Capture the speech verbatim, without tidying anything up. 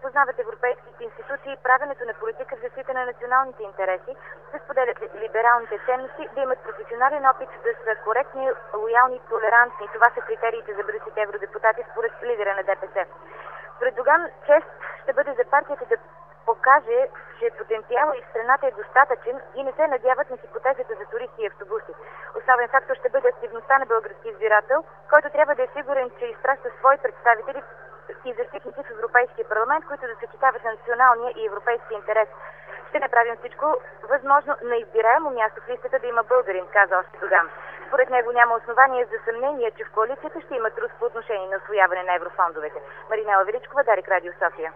познават европейските институции и правенето на политика в защита на националните интереси, да споделят либералните ценности, да имат професионален опит, да са коректни, лоялни и толерантни. Това са критериите за бъдещите евродепутати според лидера на ДПС. Според Доган чест ще бъде за партията да покаже, че потенциалът и страната е достатъчен и не се надяват на хипотезата за туристи и автобуси. Основен фактор ще бъде активността на български избирател, който трябва да е сигурен, че изпраща свои представители и защитници в Европейския парламент, които да съчетават националния и европейски интерес. Ще направим всичко възможно на избираемо място в листата да има българин, каза още Доган. Според него няма основание за съмнение, че в коалицията ще има трус по отношение на усвояване на еврофондовете. Маринела Величкова, Дарик Радио София.